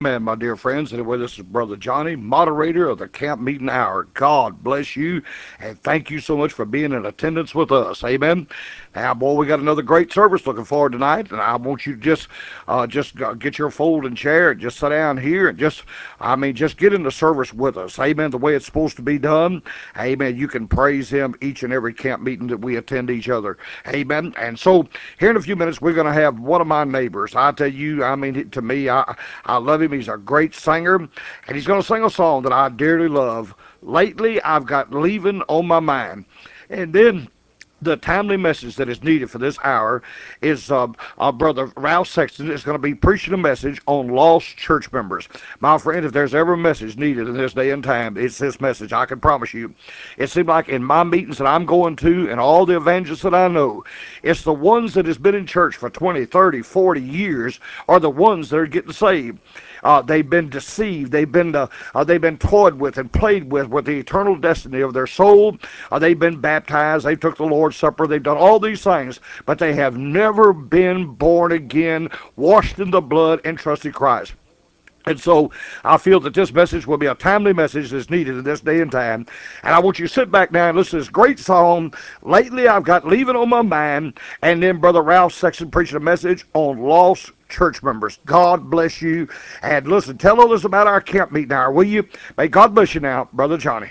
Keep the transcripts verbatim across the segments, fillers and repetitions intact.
Amen, my dear friends. Anyway, this is Brother Johnny, moderator of the Camp Meeting Hour. God bless you, and thank you so much for being in attendance with us. Amen. Now, boy, we got another great service looking forward tonight, and I want you to just, uh, just uh, get your folding chair and just sit down here and just, I mean, just get in the service with us. Amen. The way it's supposed to be done. Amen. You can praise Him each and every camp meeting that we attend each other. Amen. And so, here in a few minutes, we're going to have one of my neighbors. I tell you, I mean, to me, I, I love him. He's a great singer, and he's going to sing a song that I dearly love. Lately, I've got leaving on my mind. And then the timely message that is needed for this hour is uh, uh, Brother Ralph Sexton is going to be preaching a message on lost church members. My friend, if there's ever a message needed in this day and time, it's this message. I can promise you. It seems like in my meetings that I'm going to and all the evangelists that I know, it's the ones that has been in church for twenty, thirty, forty years are the ones that are getting saved. Uh, they've been deceived. They've been uh, uh, they've been toyed with and played with with the eternal destiny of their soul. Uh, they've been baptized. They took the Lord's Supper. They've done all these things, but they have never been born again, washed in the blood, and trusted Christ. And so I feel that this message will be a timely message that's needed in this day and time. And I want you to sit back now and listen to this great song. Lately, I've got Leaving on My Mind. And then Brother Ralph Sexton preaching a message on lost church members. God bless you. And listen, tell others about our camp meeting hour, will you? May God bless you now, Brother Johnny.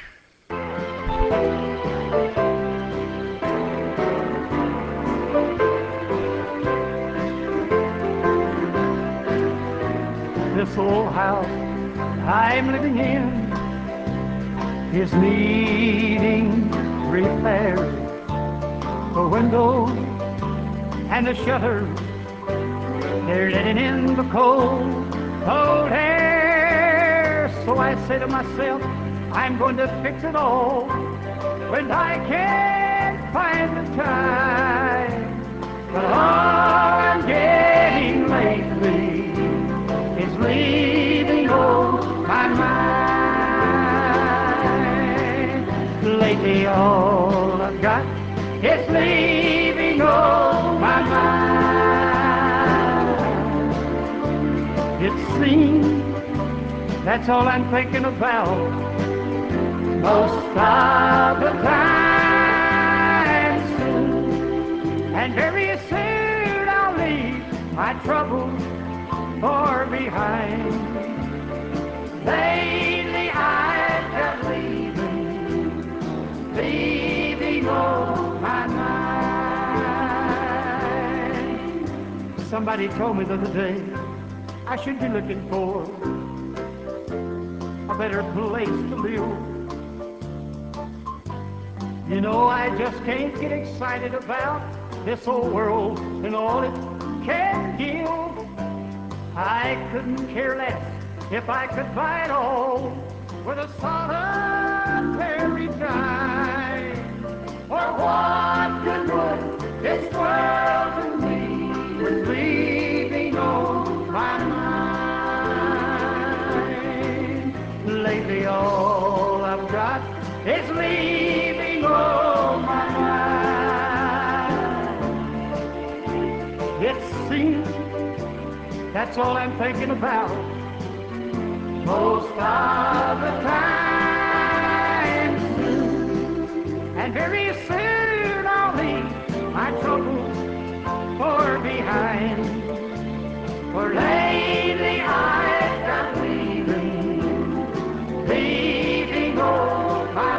This old house I'm living in is needing repair. The windows and the shutters, they're letting in the cold, cold air. So I say to myself, I'm going to fix it all when I can't find the time. But all I'm getting lately is leaving on my mind. Lately all I've got is leaving on my mind. It seems that's all I'm thinking about most of the time. Soon, and very soon I'll leave my troubles far behind. Lately I've got leaving, leaving on my mind. Somebody told me the other day I should be looking for a better place to live. You know, I just can't get excited about this old world and all it can give. I couldn't care less if I could buy it all with a solitary dime. For what good would this world to me with leaving on my mind? Lately all I've got is leaving on my mind. It seems that's all I'm thinking about most of the time. Soon, and very soon I'll leave my troubles far behind. For lately I've got leaving, leaving on my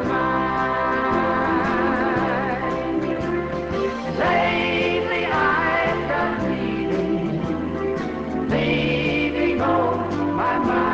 mind. Lately I've got leaving, leaving on my mind.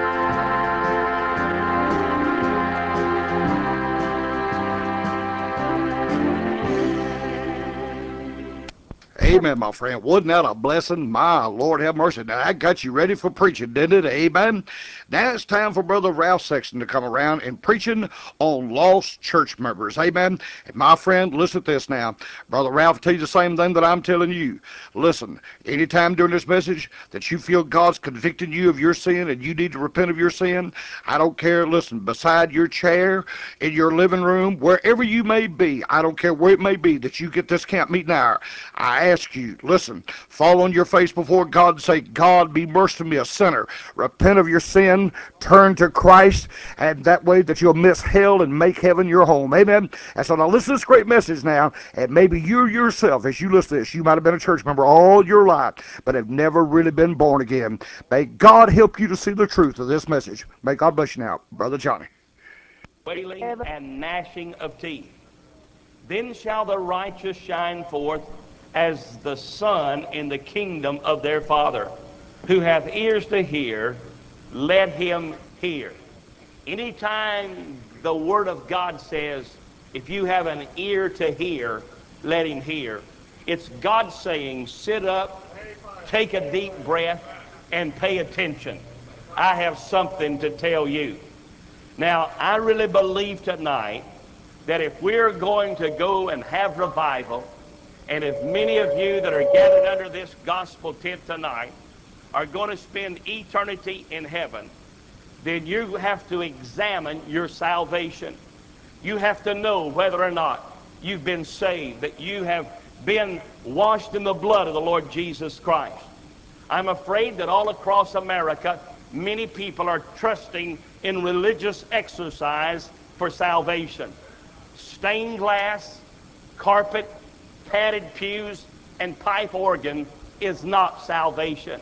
Amen, my friend. Wasn't that a blessing? My Lord have mercy. Now, that got you ready for preaching, didn't it? Amen. Now it's time for Brother Ralph Sexton to come around and preaching on lost church members. Amen. And my friend, listen to this now. Brother Ralph will tell you the same thing that I'm telling you. Listen, anytime during this message that you feel God's convicting you of your sin and you need to repent of your sin, I don't care. Listen, beside your chair, in your living room, wherever you may be, I don't care where it may be that you get this camp meeting hour. I ask rescued. Listen, fall on your face before God and say, God, be merciful to me, a sinner. Repent of your sin, turn to Christ, and that way that you'll miss hell and make heaven your home. Amen. And so now listen to this great message now, and maybe you yourself, as you listen to this, you might have been a church member all your life, but have never really been born again. May God help you to see the truth of this message. May God bless you now, Brother Johnny. Wailing and gnashing of teeth. Then shall the righteous shine forth as the sun in the kingdom of their Father. Who hath ears to hear, let him hear. Anytime the Word of God says, if you have an ear to hear, let him hear, it's God saying, sit up, take a deep breath, and pay attention. I have something to tell you. Now, I really believe tonight that if we're going to go and have revival, and if many of you that are gathered under this gospel tent tonight are going to spend eternity in heaven, then you have to examine your salvation. You have to know whether or not you've been saved, that you have been washed in the blood of the Lord Jesus Christ. I'm afraid that all across America, many people are trusting in religious exercise for salvation. Stained glass, carpet, padded pews, and pipe organ is not salvation.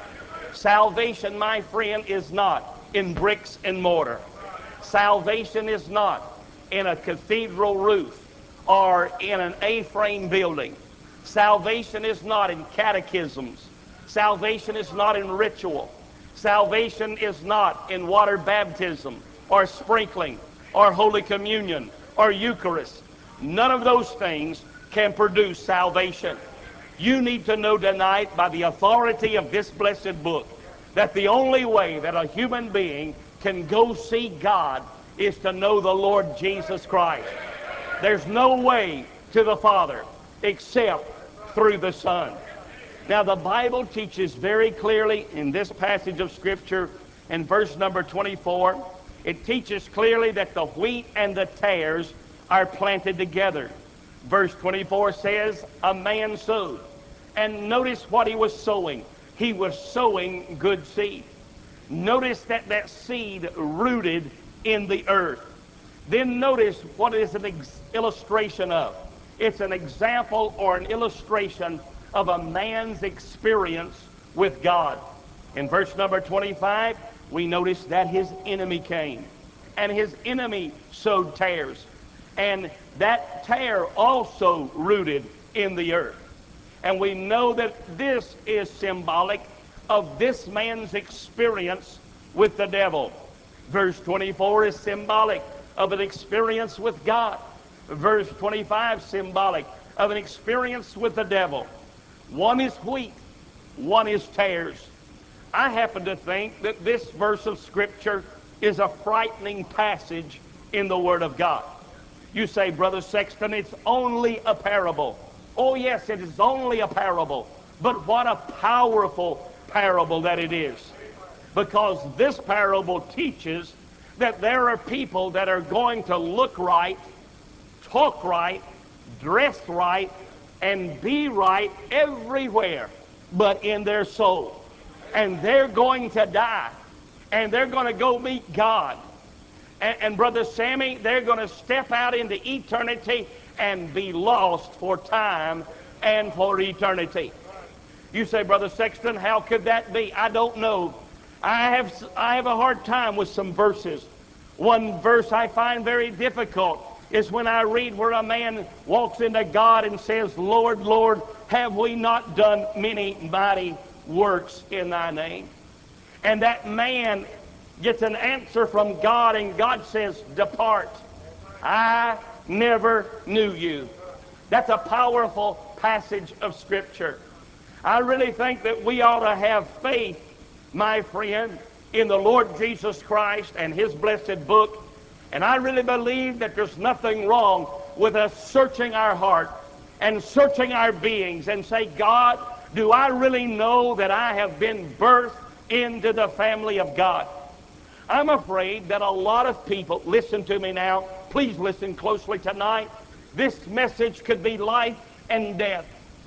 Salvation, my friend, is not in bricks and mortar. Salvation is not in a cathedral roof or in an A-frame building. Salvation is not in catechisms. Salvation is not in ritual. Salvation is not in water baptism or sprinkling or Holy Communion or Eucharist. None of those things can produce salvation. You need to know tonight, by the authority of this blessed book, that the only way that a human being can go see God is to know the Lord Jesus Christ. There's no way to the Father except through the Son. Now, the Bible teaches very clearly in this passage of Scripture, in verse number twenty-four, it teaches clearly that the wheat and the tares are planted together. Verse twenty-four says, a man sowed. And notice what he was sowing. He was sowing good seed. Notice that that seed rooted in the earth. Then notice what is an ex- illustration of. It's an example or an illustration of a man's experience with God. In verse number twenty-five, we notice that his enemy came, and his enemy sowed tares, and that tare also rooted in the earth. And we know that this is symbolic of this man's experience with the devil. Verse twenty-four is symbolic of an experience with God. Verse twenty-five symbolic of an experience with the devil. One is wheat, one is tares. I happen to think that this verse of Scripture is a frightening passage in the Word of God. You say, Brother Sexton, it's only a parable. Oh yes, it is only a parable. But what a powerful parable that it is. Because this parable teaches that there are people that are going to look right, talk right, dress right, and be right everywhere but in their soul. And they're going to die. And they're going to go meet God. And, and Brother Sammy, they're going to step out into eternity and be lost for time and for eternity. You say, Brother Sexton, how could that be? I don't know. I have, I have a hard time with some verses. One verse I find very difficult is when I read where a man walks into God and says, Lord, Lord, have we not done many mighty works in thy name? And that man gets an answer from God, and God says, depart. I never knew you. That's a powerful passage of Scripture. I really think that we ought to have faith, my friend, in the Lord Jesus Christ and His blessed book. And I really believe that there's nothing wrong with us searching our heart and searching our beings and say, God, do I really know that I have been birthed into the family of God? I'm afraid that a lot of people, listen to me now, please listen closely tonight. This message could be life and death.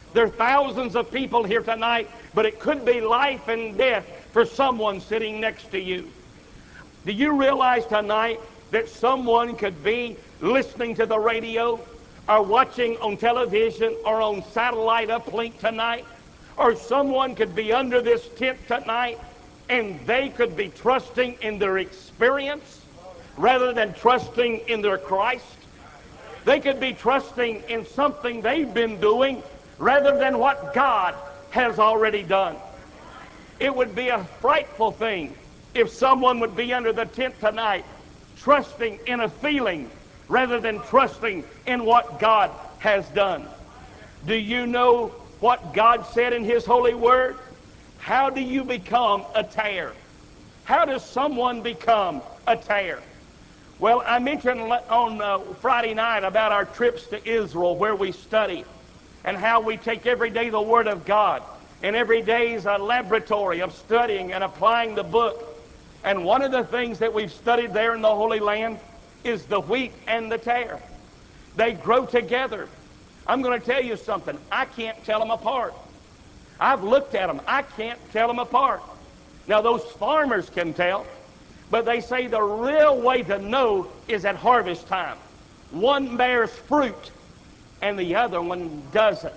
There are thousands of people here tonight, but it could be life and death for someone sitting next to you. Do you realize tonight that someone could be listening to the radio or watching on television or on satellite uplink tonight, or someone could be under this tent tonight and they could be trusting in their experience rather than trusting in their Christ? They could be trusting in something they've been doing rather than what God has already done. It would be a frightful thing if someone would be under the tent tonight trusting in a feeling rather than trusting in what God has done. Do you know what God said in His holy word? How do you become a tare? How does someone become a tare? Well, I mentioned on uh, Friday night about our trips to Israel, where we study, and how we take every day the Word of God, and every day is a laboratory of studying and applying the book. And one of the things that we've studied there in the Holy Land is the wheat and the tare. They grow together. I'm going to tell you something. I can't tell them apart. I've looked at them. I can't tell them apart. Now, those farmers can tell, but they say the real way to know is at harvest time. One bears fruit and the other one doesn't.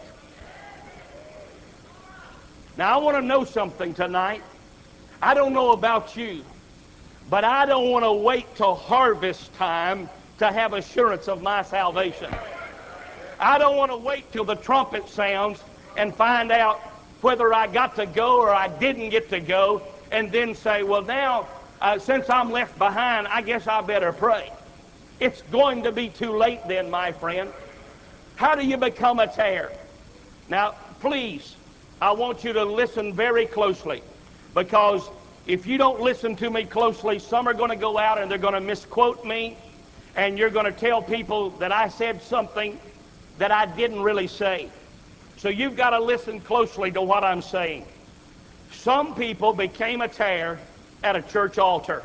Now, I want to know something tonight. I don't know about you, but I don't want to wait till harvest time to have assurance of my salvation. I don't want to wait till the trumpet sounds and find out whether I got to go or I didn't get to go, and then say, well, now, uh, since I'm left behind, I guess I better pray. It's going to be too late then, my friend. How do you become a tare? Now, please, I want you to listen very closely, because if you don't listen to me closely, some are going to go out and they're going to misquote me, and you're going to tell people that I said something that I didn't really say. So you've got to listen closely to what I'm saying. Some people became a tare at a church altar.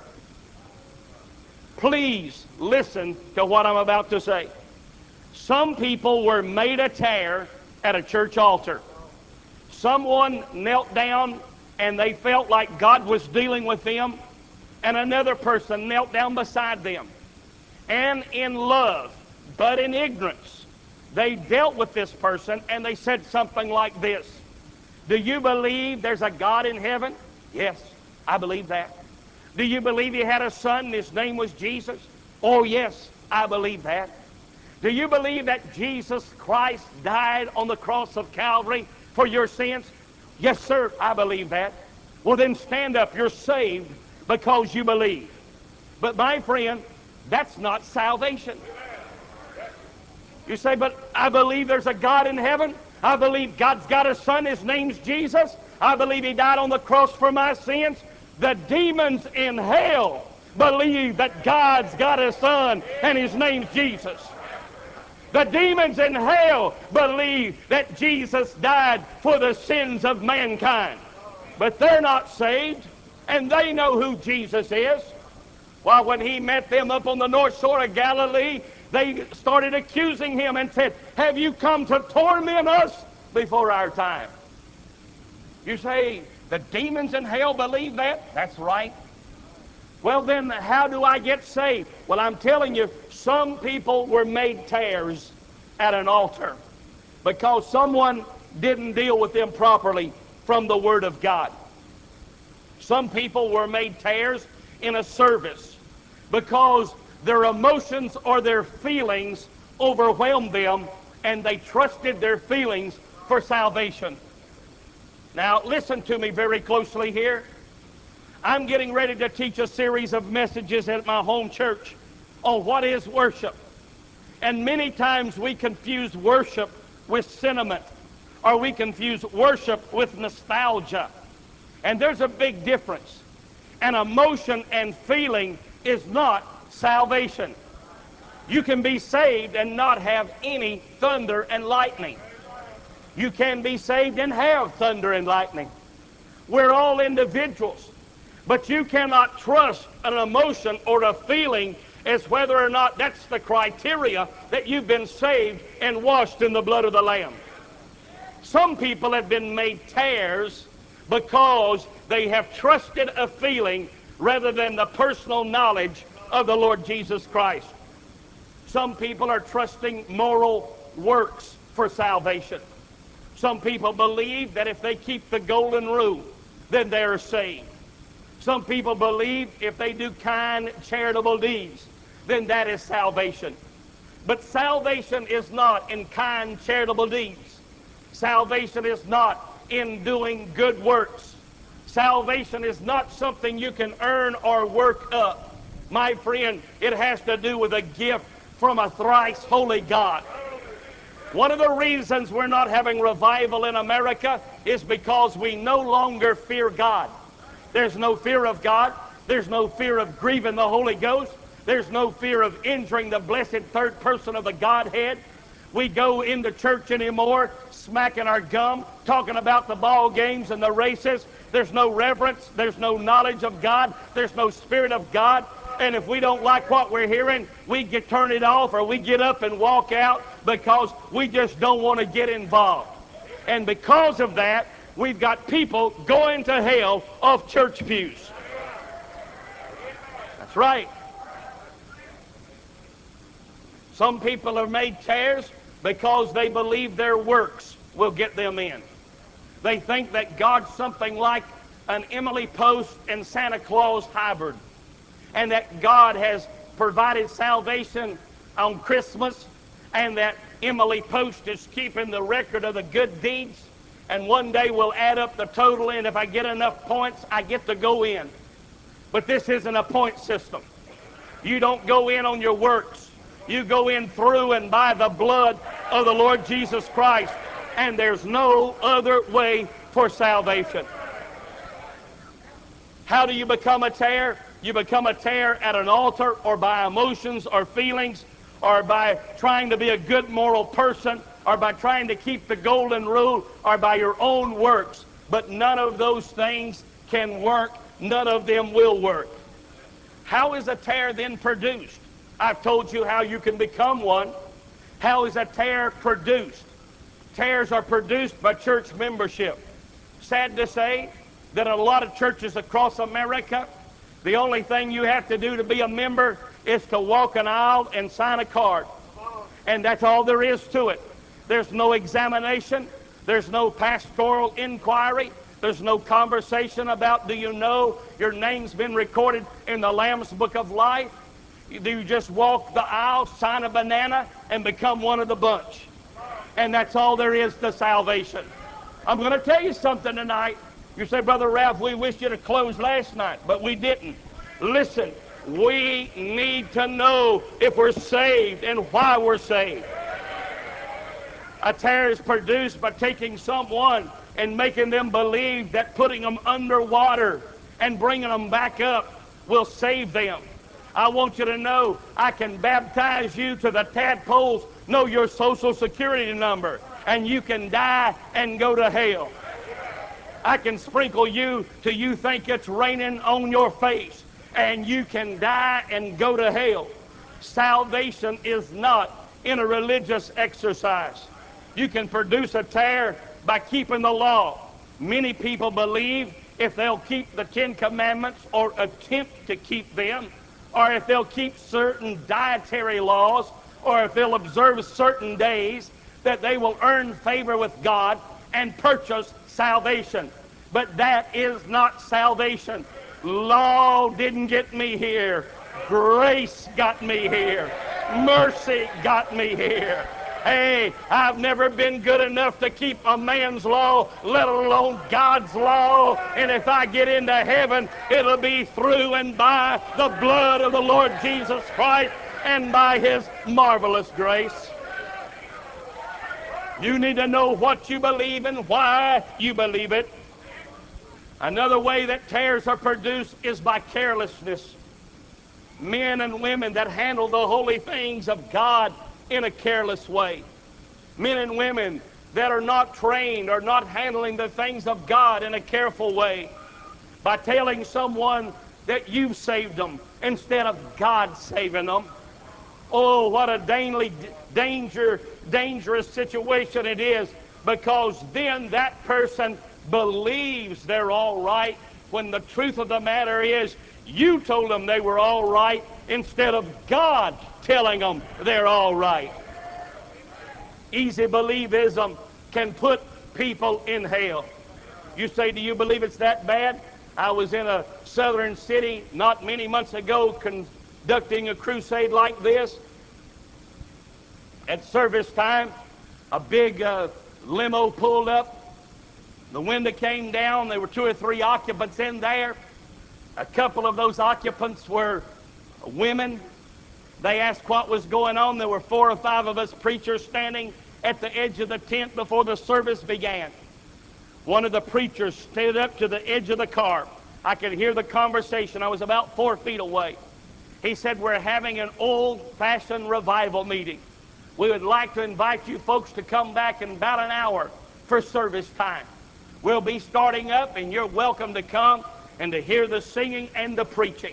Please listen to what I'm about to say. Some people were made a tare at a church altar. Someone knelt down and they felt like God was dealing with them, and another person knelt down beside them. And in love, but in ignorance, they dealt with this person and they said something like this: do you believe there's a God in heaven? Yes, I believe that. Do you believe He had a son and His name was Jesus? Oh yes, I believe that. Do you believe that Jesus Christ died on the cross of Calvary for your sins? Yes, sir, I believe that. Well, then stand up. You're saved because you believe. But my friend, that's not salvation. You say, but I believe there's a God in heaven. I believe God's got a son. His name's Jesus. I believe He died on the cross for my sins. The demons in hell believe that God's got a son and His name's Jesus. The demons in hell believe that Jesus died for the sins of mankind. But they're not saved, and they know who Jesus is. Why, when He met them up on the north shore of Galilee, they started accusing Him and said, have you come to torment us before our time? You say, the demons in hell believe that? That's right. Well, then how do I get saved? Well, I'm telling you, some people were made tares at an altar because someone didn't deal with them properly from the Word of God. Some people were made tares in a service because their emotions or their feelings overwhelmed them and they trusted their feelings for salvation. Now, listen to me very closely here. I'm getting ready to teach a series of messages at my home church on what is worship. And many times we confuse worship with sentiment, or we confuse worship with nostalgia. And there's a big difference. And emotion and feeling is not salvation. You can be saved and not have any thunder and lightning. You can be saved and have thunder and lightning. We're all individuals. But you cannot trust an emotion or a feeling as whether or not that's the criteria that you've been saved and washed in the blood of the Lamb. Some people have been made tares because they have trusted a feeling rather than the personal knowledge of the Lord Jesus Christ. Some people are trusting moral works for salvation. Some people believe that if they keep the golden rule, then they are saved. Some people believe if they do kind, charitable deeds, then that is salvation. But salvation is not in kind, charitable deeds. Salvation is not in doing good works. Salvation is not something you can earn or work up. My friend, it has to do with a gift from a thrice holy God. One of the reasons we're not having revival in America is because we no longer fear God. There's no fear of God. There's no fear of grieving the Holy Ghost. There's no fear of injuring the blessed third person of the Godhead. We go into church anymore smacking our gum, talking about the ball games and the races. There's no reverence. There's no knowledge of God. There's no Spirit of God. And if we don't like what we're hearing, we get turn it off or we get up and walk out because we just don't want to get involved. And because of that, we've got people going to hell off church pews. That's right. Some people are made tares because they believe their works will get them in. They think that God's something like an Emily Post and Santa Claus hybrid, and that God has provided salvation on Christmas, and that Emily Post is keeping the record of the good deeds, and one day we'll add up the total, and if I get enough points, I get to go in. But this isn't a point system. You don't go in on your works. You go in through and by the blood of the Lord Jesus Christ, and there's no other way for salvation. How do you become a tare? You become a tare at an altar, or by emotions or feelings, or by trying to be a good moral person, or by trying to keep the golden rule, or by your own works. But none of those things can work. None of them will work. How is a tare then produced? I've told you how you can become one. How is a tare produced? Tares are produced by church membership. Sad to say that in a lot of churches across America, the only thing you have to do to be a member is to walk an aisle and sign a card. And that's all there is to it. There's no examination. There's no pastoral inquiry. There's no conversation about, do you know your name's been recorded in the Lamb's Book of Life? Do you just walk the aisle, sign a banana, and become one of the bunch? And that's all there is to salvation. I'm going to tell you something tonight. You say, Brother Ralph, we wish you'd have closed last night, but we didn't. Listen, we need to know if we're saved and why we're saved. A tare is produced by taking someone and making them believe that putting them underwater and bringing them back up will save them. I want you to know I can baptize you to the tadpoles, know your social security number, and you can die and go to hell. I can sprinkle you till you think it's raining on your face, and you can die and go to hell. Salvation is not in a religious exercise. You can produce a tare by keeping the law. Many people believe if they'll keep the Ten Commandments or attempt to keep them, or if they'll keep certain dietary laws, or if they'll observe certain days, that they will earn favor with God and purchase salvation. But that is not salvation. Law didn't get me here. Grace got me here. Mercy got me here. Hey, I've never been good enough to keep a man's law, let alone God's law. And if I get into heaven, it'll be through and by the blood of the Lord Jesus Christ and by His marvelous grace. You need to know what you believe and why you believe it. Another way that tares are produced is by carelessness. Men and women that handle the holy things of God in a careless way. Men and women that are not trained or not handling the things of God in a careful way. By telling someone that you've saved them instead of God saving them. Oh, what a danger, danger, dangerous situation it is because then that person believes they're all right, when the truth of the matter is you told them they were all right instead of God telling them they're all right. Easy believism can put people in hell. You say, do you believe it's that bad? I was in a southern city not many months ago conducting a crusade like this. At service time, a big uh, limo pulled up. The window came down. There were two or three occupants in there. A couple of those occupants were women. They asked what was going on. There were four or five of us preachers standing at the edge of the tent before the service began. One of the preachers stood up to the edge of the car. I could hear the conversation. I was about four feet away. He said, we're having an old-fashioned revival meeting. We would like to invite you folks to come back in about an hour for service time. We'll be starting up, and you're welcome to come and to hear the singing and the preaching.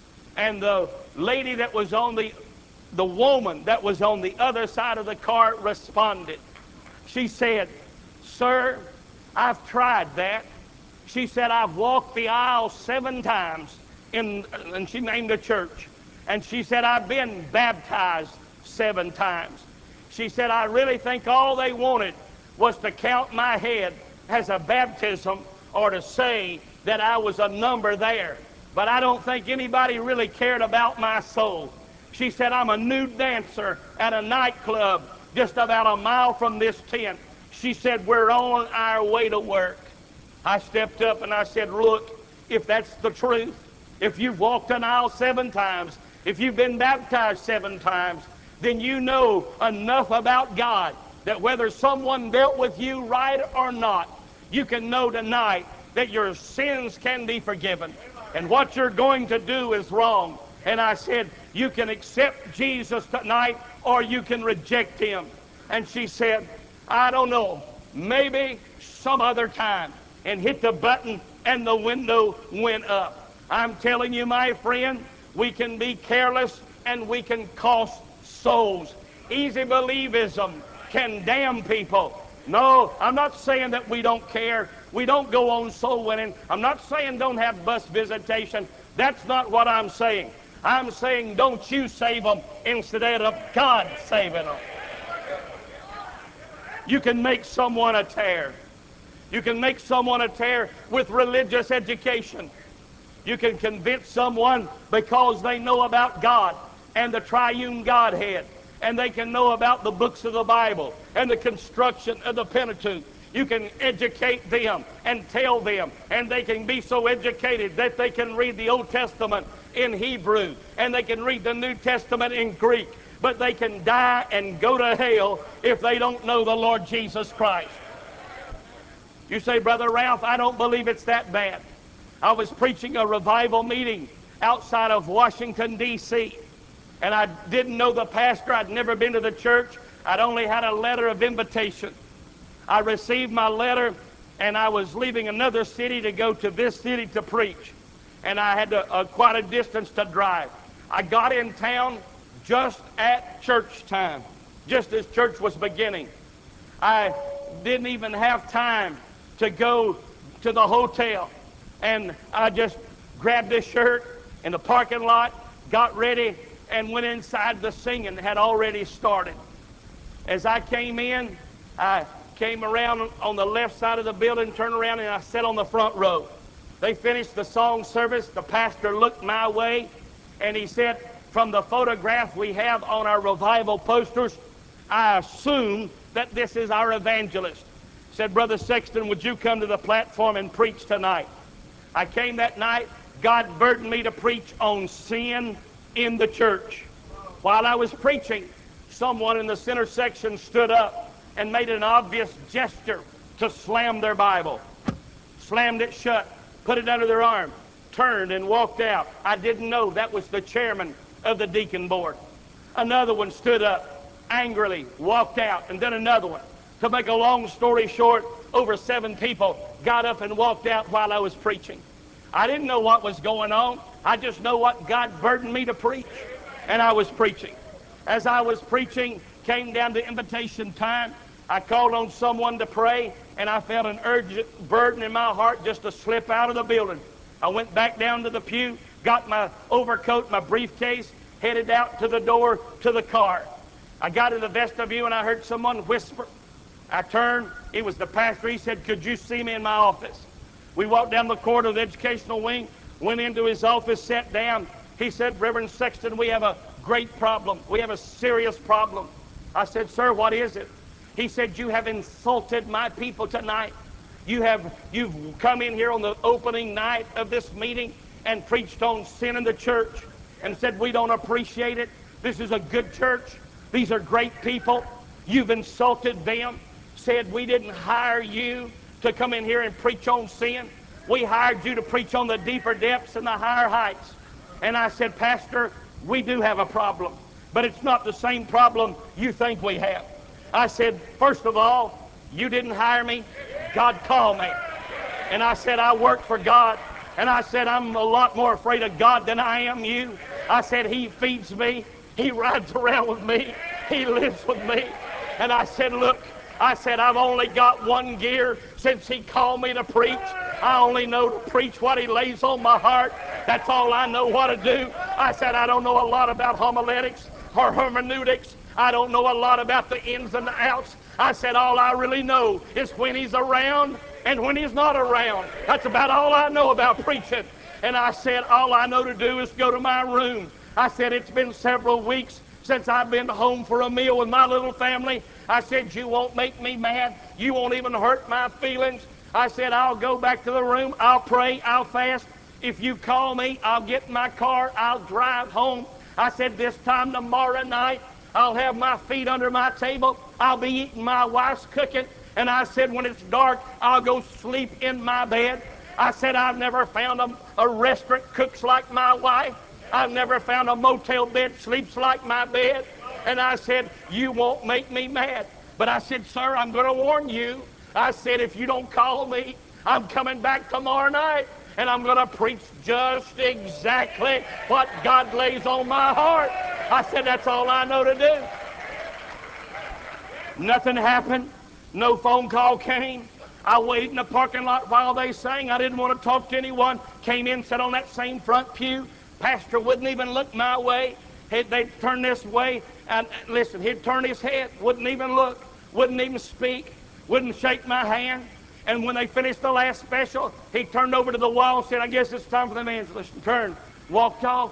And the lady that was on the, the woman that was on the other side of the car responded. She said, sir, I've tried that. She said, I've walked the aisle seven times, in, and she named a church. And she said, I've been baptized seven times. She said, I really think all they wanted was to count my head as a baptism or to say that I was a number there. But I don't think anybody really cared about my soul. She said, I'm a nude dancer at a nightclub just about a mile from this tent. She said, we're on our way to work. I stepped up and I said, look, if that's the truth, if you've walked an aisle seven times, if you've been baptized seven times, then you know enough about God that whether someone dealt with you right or not, you can know tonight that your sins can be forgiven. And what you're going to do is wrong. And I said, you can accept Jesus tonight or you can reject him. And she said, I don't know, maybe some other time. And hit the button and the window went up. I'm telling you, my friend, we can be careless and we can cost souls. Easy believism can damn people. No, I'm not saying that we don't care. We don't go on soul winning. I'm not saying don't have bus visitation. That's not what I'm saying. I'm saying don't you save them instead of God saving them. You can make someone a tear. You can make someone a tear with religious education. You can convince someone because they know about God and the triune Godhead, and they can know about the books of the Bible and the construction of the Pentateuch. You can educate them and tell them, and they can be so educated that they can read the Old Testament in Hebrew and they can read the New Testament in Greek, but they can die and go to hell if they don't know the Lord Jesus Christ. You say, Brother Ralph, I don't believe it's that bad. I was preaching a revival meeting outside of Washington, D C, and I didn't know the pastor. I'd never been to the church. I'd only had a letter of invitation. I received my letter, and I was leaving another city to go to this city to preach, and I had to, uh, quite a distance to drive. I got in town just at church time, just as church was beginning. I didn't even have time to go to the hotel, and I just grabbed this shirt in the parking lot, got ready, and went inside. The singing had already started. As I came in, I came around on the left side of the building, turned around, and I sat on the front row. They finished the song service. The pastor looked my way, and he said, from the photograph we have on our revival posters, I assume that this is our evangelist. Said, Brother Sexton, would you come to the platform and preach tonight? I came that night. God burdened me to preach on sin in the church. While I was preaching, someone in the center section stood up and made an obvious gesture to slam their Bible. Slammed it shut, put it under their arm, turned and walked out. I didn't know that was the chairman of the deacon board. Another one stood up, angrily walked out, and then another one. To make a long story short, over seven people got up and walked out while I was preaching. I didn't know what was going on. I just know what God burdened me to preach, and I was preaching. As I was preaching, came down to invitation time. I called on someone to pray, and I felt an urgent burden in my heart just to slip out of the building. I went back down to the pew, got my overcoat, my briefcase, headed out to the door to the car. I got in the vestibule, and I heard someone whisper. I turned. It was the pastor. He said, "Could you see me in my office?" We walked down the corridor of the educational wing, went into his office, sat down. He said, "Reverend Sexton, we have a great problem. We have a serious problem." I said, "Sir, what is it?" He said, "You have insulted my people tonight. You have, you've come in here on the opening night of this meeting and preached on sin in the church and said we don't appreciate it. This is a good church. These are great people. You've insulted them, said we didn't hire you to come in here and preach on sin. We hired you to preach on the deeper depths and the higher heights." And I said, "Pastor, we do have a problem, but it's not the same problem you think we have." I said, "First of all, you didn't hire me. God called me." And I said, "I work for God." And I said, "I'm a lot more afraid of God than I am you." I said, "He feeds me. He rides around with me. He lives with me." And I said, "Look," I said, "I've only got one gear since He called me to preach. I only know to preach what He lays on my heart. That's all I know what to do." I said, "I don't know a lot about homiletics or hermeneutics. I don't know a lot about the ins and the outs." I said, "All I really know is when He's around and when He's not around. That's about all I know about preaching." And I said, "All I know to do is go to my room." I said, "It's been several weeks since I've been home for a meal with my little family." I said, "You won't make me mad. You won't even hurt my feelings." I said, "I'll go back to the room. I'll pray. I'll fast. If you call me, I'll get in my car. I'll drive home." I said, "This time tomorrow night, I'll have my feet under my table. I'll be eating my wife's cooking." And I said, "When it's dark, I'll go sleep in my bed." I said, "I've never found a, a restaurant cooks like my wife. I've never found a motel bed sleeps like my bed." And I said, "You won't make me mad." But I said, "Sir, I'm going to warn you." I said, "If you don't call me, I'm coming back tomorrow night, and I'm going to preach just exactly what God lays on my heart." I said, "That's all I know to do." Nothing happened. No phone call came. I waited in the parking lot while they sang. I didn't want to talk to anyone. Came in, sat on that same front pew. Pastor wouldn't even look my way. He'd, they'd turn this way, and listen, he'd turn his head, wouldn't even look, wouldn't even speak, wouldn't shake my hand. And when they finished the last special, he turned over to the wall and said, "I guess it's time for the evangelist." And turned, walked off.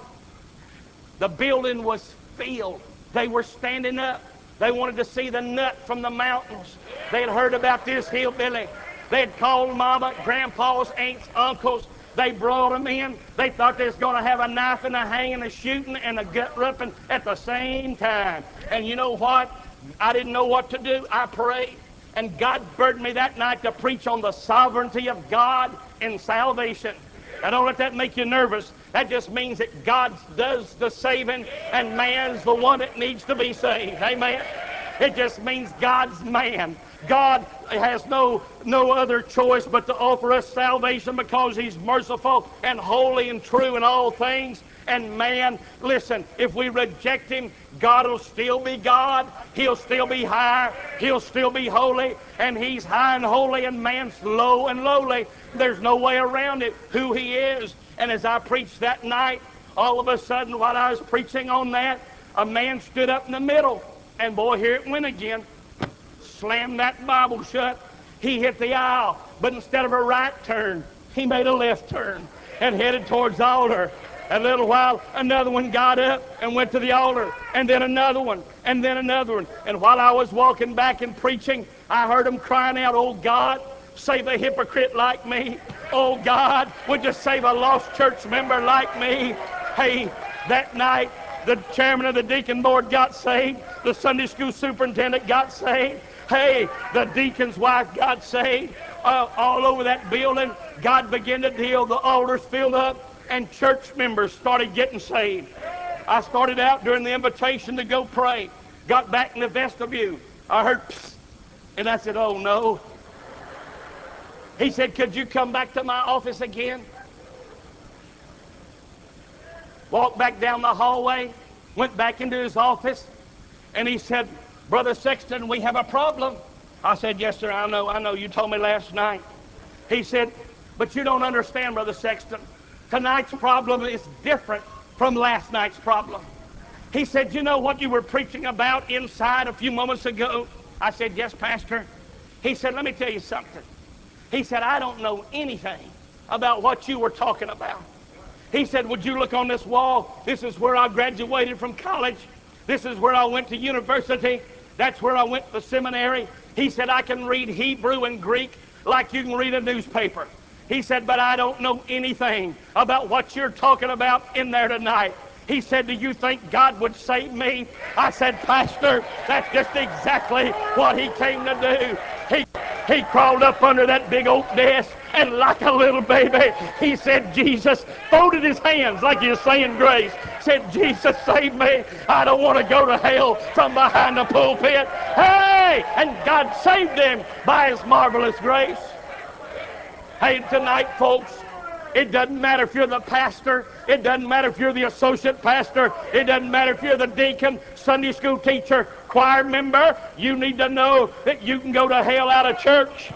The building was filled. They were standing up. They wanted to see the nut from the mountains. They had heard about this hillbilly. They had called mama, grandpas, aunts, uncles. They brought them in. They thought they was going to have a knife and a hanging, a shooting, and a gut ripping at the same time. And you know what? I didn't know what to do. I prayed. And God burdened me that night to preach on the sovereignty of God in salvation. Now, don't let that make you nervous. That just means that God does the saving and man's the one that needs to be saved. Amen. It just means God's man. God has no, no other choice but to offer us salvation because He's merciful and holy and true in all things. And man, listen, if we reject Him, God will still be God. He'll still be high. He'll still be holy. And He's high and holy and man's low and lowly. There's no way around it, who He is. And as I preached that night, all of a sudden while I was preaching on that, a man stood up in the middle. And boy, here it went again. Slammed that Bible shut. He hit the aisle. But instead of a right turn, he made a left turn and headed towards the altar. A little while, another one got up and went to the altar, and then another one, and then another one. And while I was walking back and preaching, I heard them crying out, "Oh God, save a hypocrite like me. Oh God, would you save a lost church member like me?" Hey, that night, the chairman of the deacon board got saved. The Sunday school superintendent got saved. Hey, the deacon's wife got saved. Uh, all over that building, God began to deal. The altars filled up, and church members started getting saved. I started out during the invitation to go pray. Got back in the vestibule. I heard, psst, and I said, "Oh no." He said, "Could you come back to my office again?" Walked back down the hallway, went back into his office, and he said, "Brother Sexton, we have a problem." I said, yes, sir, I know, I know. You told me last night. He said, but you don't understand, Brother Sexton. Tonight's problem is different from last night's problem. He said, you know what you were preaching about inside a few moments ago? I said, yes, Pastor. He said, let me tell you something. He said, I don't know anything about what you were talking about. He said, would you look on this wall? This is where I graduated from college. This is where I went to university. That's where I went to seminary. He said, I can read Hebrew and Greek like you can read a newspaper. He said, but I don't know anything about what you're talking about in there tonight. He said, do you think God would save me? I said, Pastor, that's just exactly what he came to do. He, he crawled up under that big oak desk, and like a little baby, he said, Jesus, folded his hands like he was saying grace, said, Jesus, save me. I don't want to go to hell from behind the pulpit. Hey! And God saved him by his marvelous grace. Hey, tonight, folks, it doesn't matter if you're the pastor. It doesn't matter if you're the associate pastor. It doesn't matter if you're the deacon, Sunday school teacher, choir member. You need to know that you can go to hell out of church.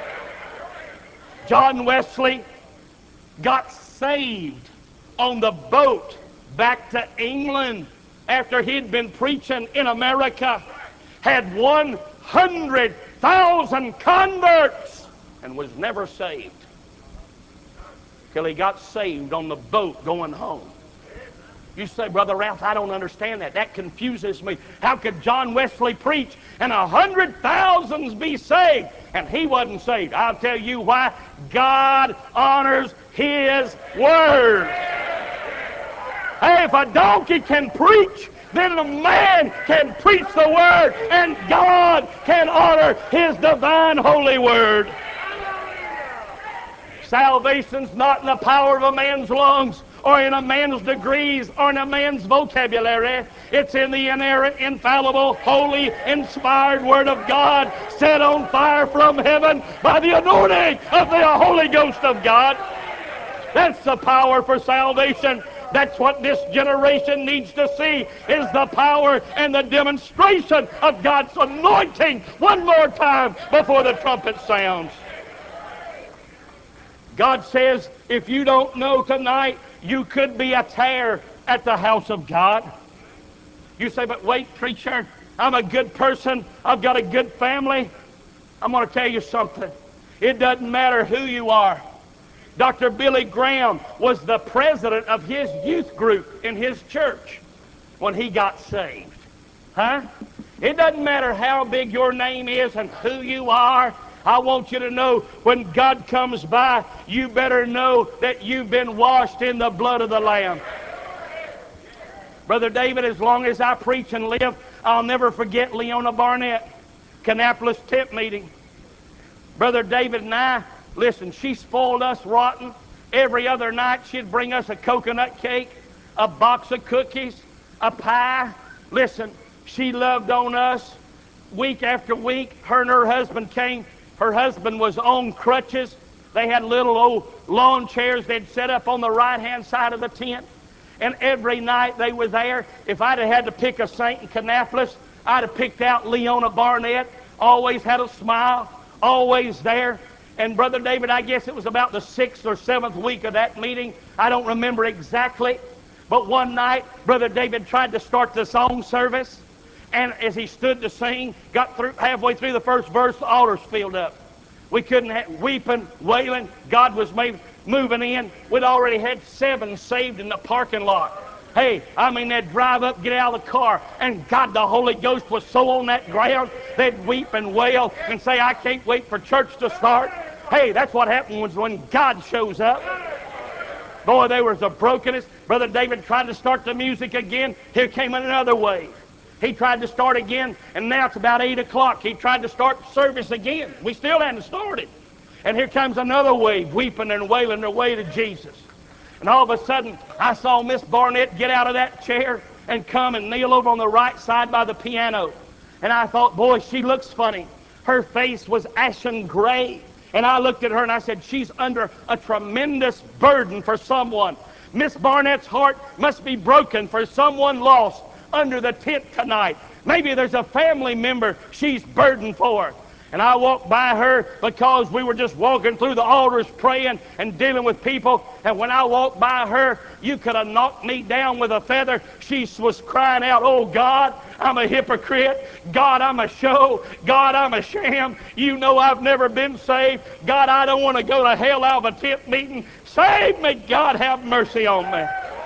John Wesley got saved on the boat back to England after he'd been preaching in America. Had one hundred thousand converts and was never saved till he got saved on the boat going home. You say, Brother Ralph, I don't understand that. That confuses me. How could John Wesley preach and a hundred thousands be saved and he wasn't saved? I'll tell you why. God honors his word. Hey, if a donkey can preach, then a man can preach the word, and God can honor his divine holy word. Salvation's not in the power of a man's lungs or in a man's degrees or in a man's vocabulary. It's in the inerrant, infallible, holy, inspired Word of God, set on fire from heaven by the anointing of the Holy Ghost of God. That's the power for salvation. That's what this generation needs to see, is the power and the demonstration of God's anointing one more time before the trumpet sounds. God says, if you don't know tonight, you could be a tare at the house of God. You say, but wait, preacher, I'm a good person. I've got a good family. I'm going to tell you something. It doesn't matter who you are. Doctor Billy Graham was the president of his youth group in his church when he got saved. Huh? It doesn't matter how big your name is and who you are. I want you to know, when God comes by, you better know that you've been washed in the blood of the Lamb. Brother David, as long as I preach and live, I'll never forget Leona Barnett, Kannapolis tent meeting. Brother David and I, listen, she spoiled us rotten. Every other night she'd bring us a coconut cake, a box of cookies, a pie. Listen, she loved on us. Week after week, her and her husband came. Her husband was on crutches. They had little old lawn chairs they'd set up on the right-hand side of the tent. And every night they were there. If I'd have had to pick a saint in Kannapolis, I'd have picked out Leona Barnett. Always had a smile, always there. And Brother David, I guess it was about the sixth or seventh week of that meeting. I don't remember exactly. But one night, Brother David tried to start the song service. And as he stood to sing, got through halfway through the first verse, the altars filled up. We couldn't have, weeping, wailing. God was made, moving in. We'd already had seven saved in the parking lot. Hey, I mean, they'd drive up, get out of the car, and God, the Holy Ghost was so on that ground, they'd weep and wail and say, I can't wait for church to start. Hey, that's what happens when God shows up. Boy, there was a brokenness. Brother David tried to start the music again. Here came another wave. He tried to start again, and now it's about eight o'clock. He tried to start service again. We still hadn't started. And here comes another wave, weeping and wailing their way to Jesus. And all of a sudden, I saw Miss Barnett get out of that chair and come and kneel over on the right side by the piano. And I thought, boy, she looks funny. Her face was ashen gray. And I looked at her and I said, she's under a tremendous burden for someone. Miss Barnett's heart must be broken for someone lost under the tent tonight. Maybe there's a family member she's burdened for. And I walked by her because we were just walking through the altars praying and dealing with people. And when I walked by her, you could have knocked me down with a feather. She was crying out, "Oh God, I'm a hypocrite. God, I'm a show. God, I'm a sham. You know I've never been saved. God, I don't want to go to hell out of a tent meeting. Save me. God, have mercy on me."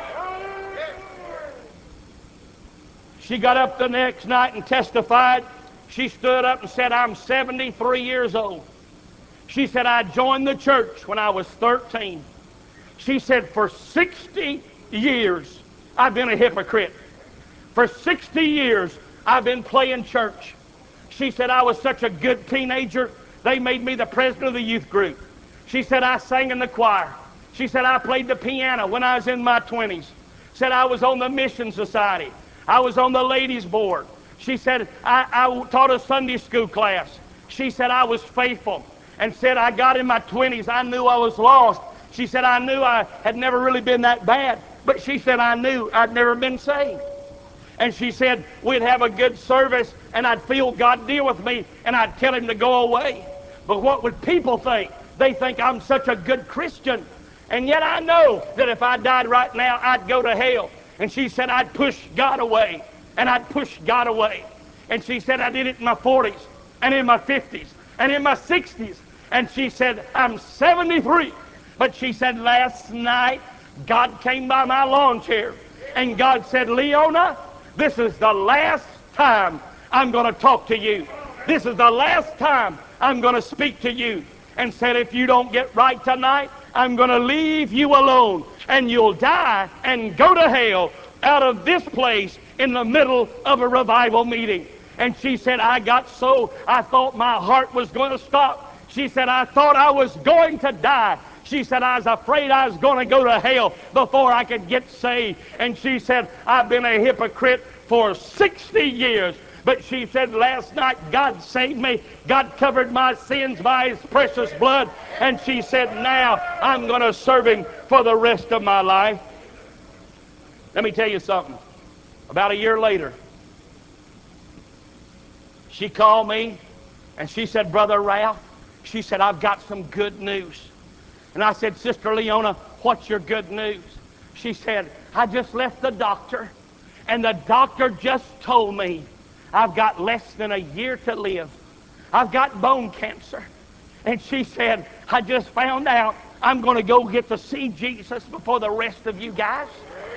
She got up the next night and testified. She stood up and said, "I'm seventy-three years old." She said, "I joined the church when I was thirteen. She said, "For sixty years, I've been a hypocrite. For sixty years, I've been playing church." She said, "I was such a good teenager, they made me the president of the youth group." She said, "I sang in the choir." She said, "I played the piano when I was in my twenties. Said, "I was on the Mission Society. I was on the ladies' board." She said, I, I taught a Sunday school class. She said, "I was faithful." And said, "I got in my twenties. I knew I was lost." She said, "I knew I had never really been that bad." But she said, "I knew I'd never been saved." And she said, "We'd have a good service, and I'd feel God deal with me, and I'd tell him to go away. But what would people think? They think I'm such a good Christian. And yet I know that if I died right now, I'd go to hell." And she said, "I'd push God away, and I'd push God away." And she said, "I did it in my forties, and in my fifties, and in my sixties. And she said, "I'm seventy-three. But she said, "Last night, God came by my lawn chair, and God said, 'Leona, this is the last time I'm going to talk to you. This is the last time I'm going to speak to you.' And said, 'If you don't get right tonight, I'm going to leave you alone, and you'll die and go to hell out of this place in the middle of a revival meeting.'" And she said, "I got so, I thought my heart was going to stop. She said, I thought I was going to die. She said, I was afraid I was going to go to hell before I could get saved." And she said, "I've been a hypocrite for sixty years. But she said, last night God saved me. God covered my sins by his precious blood." And she said, "Now I'm going to serve him for the rest of my life." Let me tell you something. About a year later, she called me and she said, "Brother Ralph," she said, "I've got some good news." And I said, "Sister Leona, what's your good news?" She said, "I just left the doctor, and the doctor just told me I've got less than a year to live. I've got bone cancer." And she said, "I just found out I'm going to go get to see Jesus before the rest of you guys."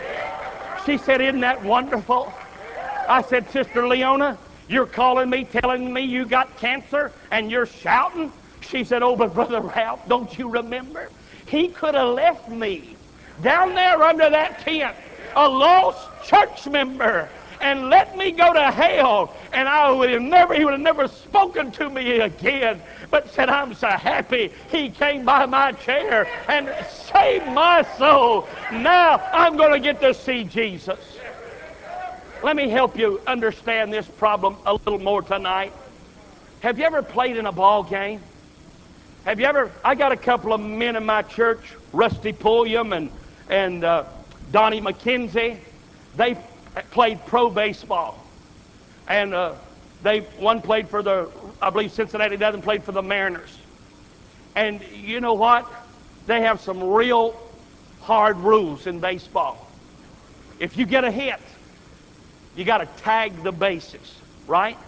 She said, "Isn't that wonderful?" I said, "Sister Leona, you're calling me, telling me you got cancer, and you're shouting?" She said, "Oh, but Brother Ralph, don't you remember? He could have left me down there under that tent, a lost church member, and let me go to hell, and I would have never, he would have never spoken to me again. But," said, "I'm so happy he came by my chair and saved my soul. Now I'm going to get to see Jesus." Let me help you understand this problem a little more tonight. Have you ever played in a ball game? Have you ever, I got a couple of men in my church, Rusty Pulliam and, and uh, Donnie McKenzie. They played pro baseball. And uh, they one played for the, I believe Cincinnati doesn't played for the Mariners. And you know what? They have some real hard rules in baseball. If you get a hit, you got to tag the bases, right?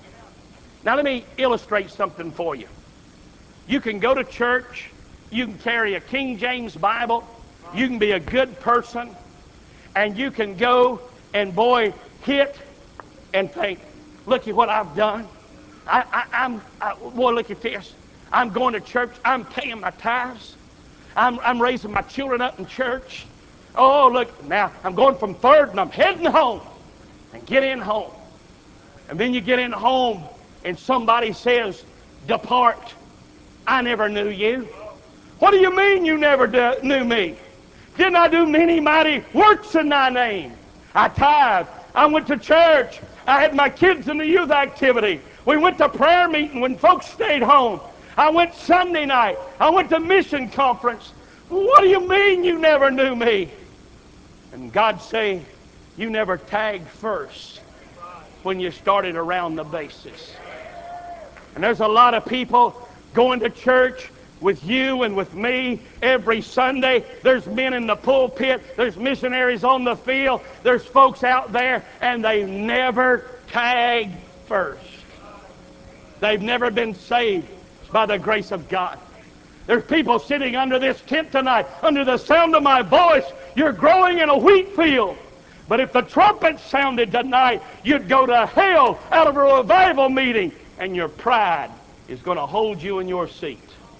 Now let me illustrate something for you. You can go to church, you can carry a King James Bible, you can be a good person, and you can go and, boy, hit and think, "Look at what I've done. I, I, I'm, I, boy, look at this. I'm going to church. I'm paying my tithes. I'm, I'm raising my children up in church. Oh, look, now I'm going from third and I'm heading home." And get in home. And then you get in home and somebody says, "Depart. I never knew you." "What do you mean you never do, knew me? Didn't I do many mighty works in thy name? I tithed. I went to church. I had my kids in the youth activity. We went to prayer meeting when folks stayed home. I went Sunday night. I went to mission conference. What do you mean you never knew me?" And God say, "You never tagged first when you started around the bases. And there's a lot of people going to church with you and with me every Sunday. There's men in the pulpit. There's missionaries on the field. There's folks out there, and they never tag first. They've never been saved by the grace of God. There's people sitting under this tent tonight, under the sound of my voice. You're growing in a wheat field. But if the trumpet sounded tonight, you'd go to hell out of a revival meeting, and your pride is going to hold you in your seat.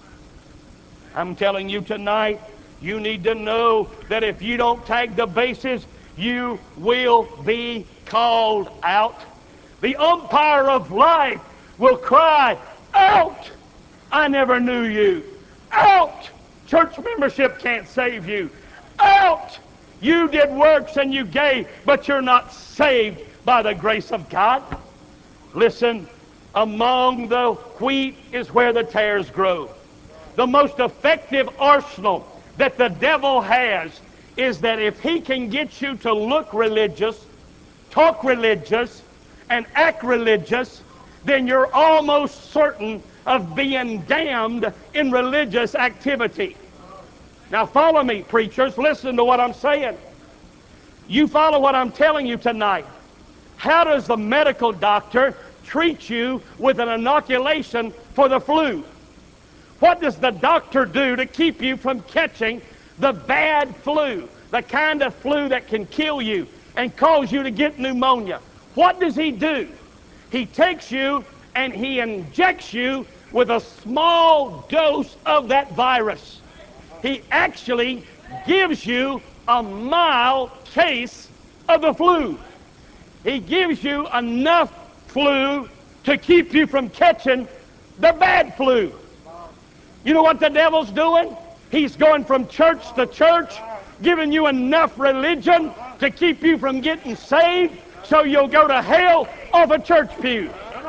I'm telling you tonight, you need to know that if you don't tag the bases, you will be called out. The umpire of life will cry, "Out! I never knew you. Out! Church membership can't save you. Out! You did works and you gave, but you're not saved by the grace of God." Listen, among the wheat is where the tares grow. The most effective arsenal that the devil has is that if he can get you to look religious, talk religious, and act religious, then you're almost certain of being damned in religious activity. Now follow me, preachers. Listen to what I'm saying. You follow what I'm telling you tonight. How does the medical doctor treat you with an inoculation for the flu? What does the doctor do to keep you from catching the bad flu, the kind of flu that can kill you and cause you to get pneumonia? What does he do? He takes you and he injects you with a small dose of that virus. He actually gives you a mild case of the flu. He gives you enough flu to keep you from catching the bad flu. You know what the devil's doing? He's going from church to church, giving you enough religion to keep you from getting saved, so you'll go to hell off a church pew.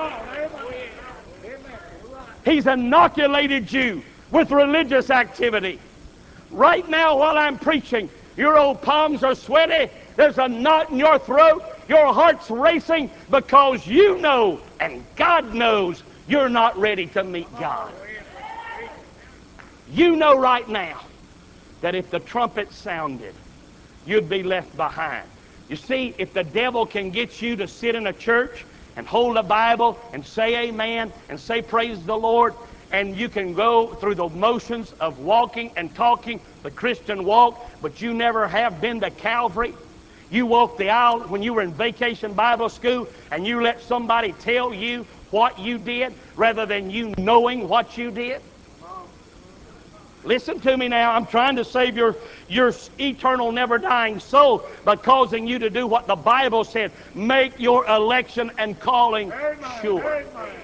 He's inoculated you with religious activity. Right now, while I'm preaching, your old palms are sweaty. There's a knot in your throat. Your heart's racing because you know, and God knows, you're not ready to meet God. You know right now that if the trumpet sounded, you'd be left behind. You see, if the devil can get you to sit in a church and hold a Bible and say amen and say praise the Lord, and you can go through the motions of walking and talking the Christian walk, but you never have been to Calvary. You walked the aisle when you were in vacation Bible school, and you let somebody tell you what you did rather than you knowing what you did. Listen to me now. I'm trying to save your, your eternal, never-dying soul by causing you to do what the Bible said. Make your election and calling sure.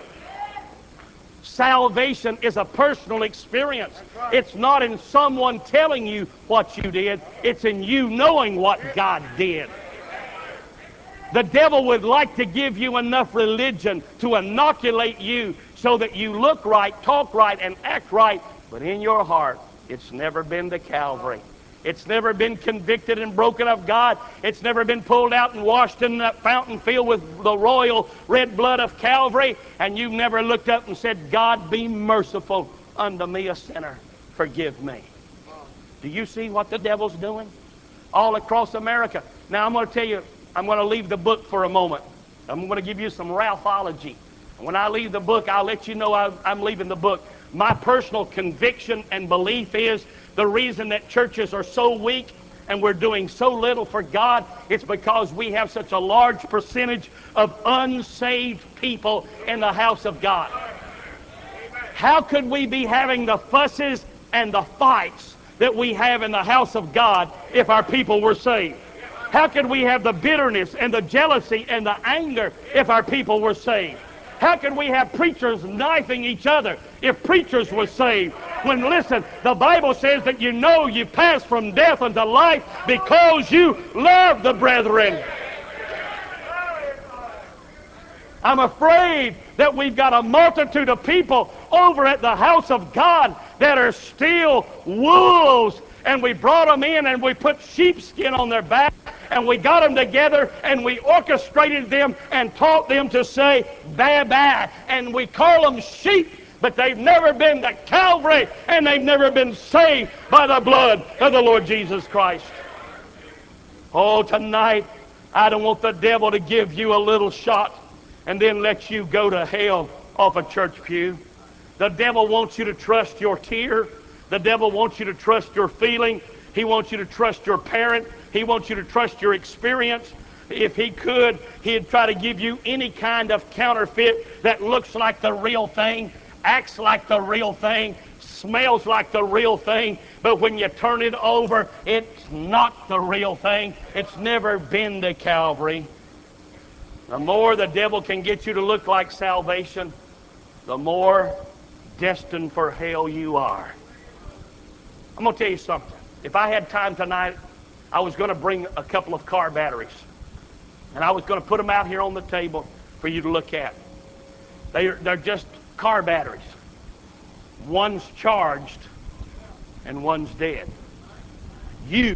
Salvation is a personal experience. It's not in someone telling you what you did. It's in you knowing what God did. The devil would like to give you enough religion to inoculate you so that you look right, talk right, and act right. But in your heart, it's never been to Calvary. It's never been convicted and broken of God. It's never been pulled out and washed in that fountain filled with the royal red blood of Calvary. And you've never looked up and said, "God, be merciful unto me, a sinner. Forgive me." Do you see what the devil's doing? All across America. Now, I'm going to tell you, I'm going to leave the book for a moment. I'm going to give you some Ralphology. When I leave the book, I'll let you know I'm leaving the book. My personal conviction and belief is the reason that churches are so weak and we're doing so little for God, it's because we have such a large percentage of unsaved people in the house of God. How could we be having the fusses and the fights that we have in the house of God if our people were saved? How could we have the bitterness and the jealousy and the anger if our people were saved? How can we have preachers knifing each other if preachers were saved? When, listen, the Bible says that you know you pass from death unto life because you love the brethren. I'm afraid that we've got a multitude of people over at the house of God that are still wolves, and we brought them in and we put sheepskin on their back and we got them together, and we orchestrated them and taught them to say, bye-bye. And we call them sheep, but they've never been to Calvary, and they've never been saved by the blood of the Lord Jesus Christ. Oh, tonight, I don't want the devil to give you a little shot and then let you go to hell off a church pew. The devil wants you to trust your tear. The devil wants you to trust your feeling. He wants you to trust your parent. He wants you to trust your experience. If he could, he'd try to give you any kind of counterfeit that looks like the real thing, acts like the real thing, smells like the real thing, but when you turn it over, it's not the real thing. It's never been to Calvary. The more the devil can get you to look like salvation, the more destined for hell you are. I'm going to tell you something. If I had time tonight, I was going to bring a couple of car batteries, and I was going to put them out here on the table for you to look at. They're, they're just car batteries. One's charged and one's dead. You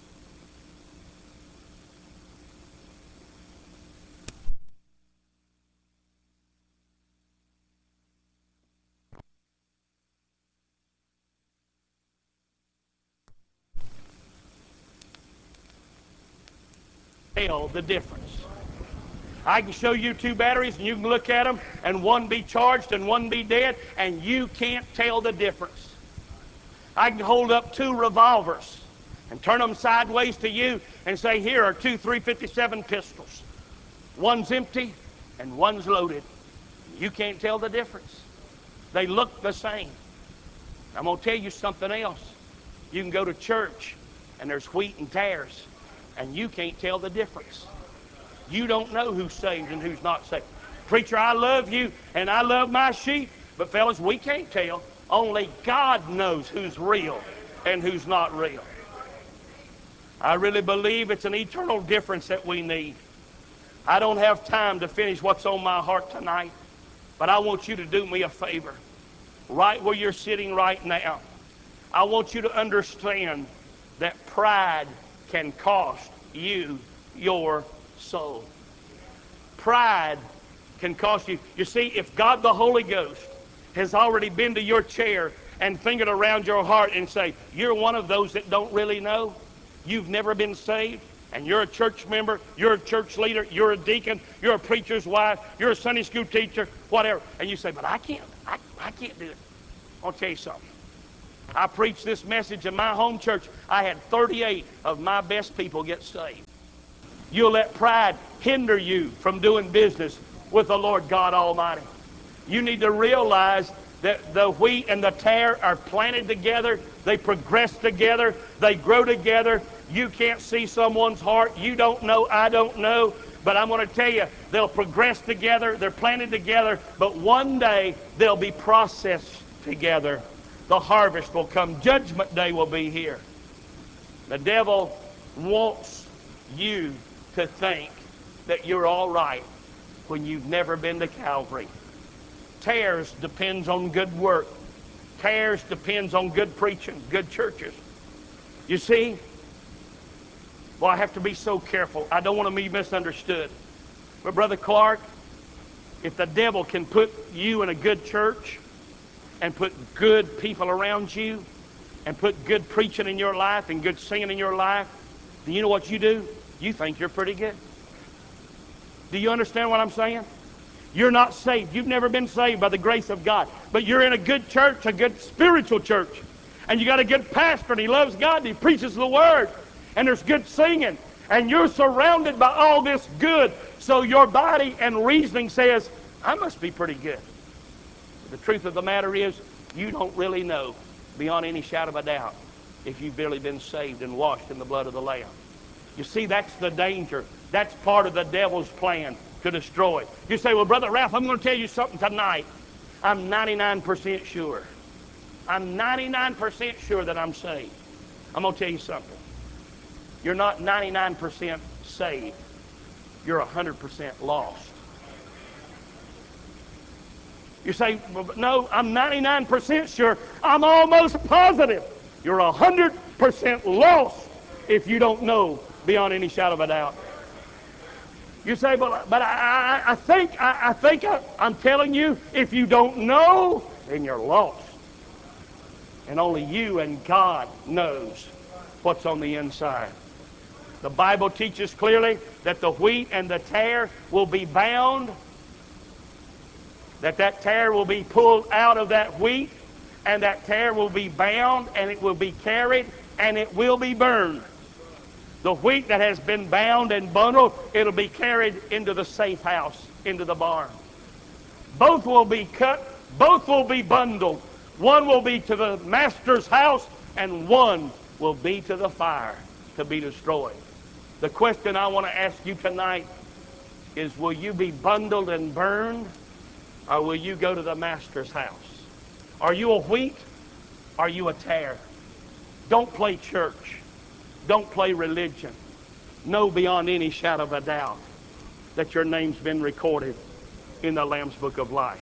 tell the difference. I can show you two batteries and you can look at them and one be charged and one be dead, and you can't tell the difference. I can hold up two revolvers and turn them sideways to you and say, here are two three fifty-seven pistols. One's empty and one's loaded. You can't tell the difference. They look the same. I'm going to tell you something else. You can go to church and there's wheat and tares, and you can't tell the difference. You don't know who's saved and who's not saved. Preacher, I love you and I love my sheep, but fellas, we can't tell. Only God knows who's real and who's not real. I really believe it's an eternal difference that we need. I don't have time to finish what's on my heart tonight, but I want you to do me a favor. Right where you're sitting right now, I want you to understand that pride can cost you your soul. Pride can cost you. You see, if God the Holy Ghost has already been to your chair and fingered around your heart and say, you're one of those that don't really know, you've never been saved, and you're a church member, you're a church leader, you're a deacon, you're a preacher's wife, you're a Sunday school teacher, whatever, and you say, but I can't, I, I can't do it. I'll tell you something. I preached this message in my home church. I had thirty-eight of my best people get saved. You'll let pride hinder you from doing business with the Lord God Almighty. You need to realize that the wheat and the tare are planted together. They progress together. They grow together. You can't see someone's heart. You don't know. I don't know. But I'm going to tell you, they'll progress together. They're planted together. But one day, they'll be processed together. The harvest will come. Judgment day will be here. The devil wants you to think that you're all right when you've never been to Calvary. Tares depends on good work. Tares depends on good preaching, good churches. You see, well, I have to be so careful. I don't want to be misunderstood. But Brother Clark, if the devil can put you in a good church and put good people around you and put good preaching in your life and good singing in your life, then you know what you do? You think you're pretty good. Do you understand what I'm saying? You're not saved. You've never been saved by the grace of God. But you're in a good church, a good spiritual church. And you got a good pastor, and he loves God, and he preaches the Word. And there's good singing. And you're surrounded by all this good. So your body and reasoning says, I must be pretty good. But the truth of the matter is, you don't really know, beyond any shadow of a doubt, if you've really been saved and washed in the blood of the Lamb. You see, that's the danger. That's part of the devil's plan to destroy. You say, well, Brother Ralph, I'm going to tell you something tonight. I'm ninety-nine percent sure. I'm ninety-nine percent sure that I'm saved. I'm going to tell you something. You're not ninety-nine percent saved. You're one hundred percent lost. You say, well, no, I'm ninety-nine percent sure. I'm almost positive. You're one hundred percent lost if you don't know beyond any shadow of a doubt. You say, but, but I, I, I think, I, I think I, I'm telling you, if you don't know, then you're lost. And only you and God knows what's on the inside. The Bible teaches clearly that the wheat and the tare will be bound, that that tare will be pulled out of that wheat, and that tare will be bound, and it will be carried, and it will be burned. The wheat that has been bound and bundled, it'll be carried into the safe house, into the barn. Both will be cut, both will be bundled. One will be to the master's house, and one will be to the fire to be destroyed. The question I want to ask you tonight is, will you be bundled and burned, or will you go to the master's house? Are you a wheat? Are you a tare? Don't play church. Don't play religion. Know beyond any shadow of a doubt that your name's been recorded in the Lamb's Book of Life.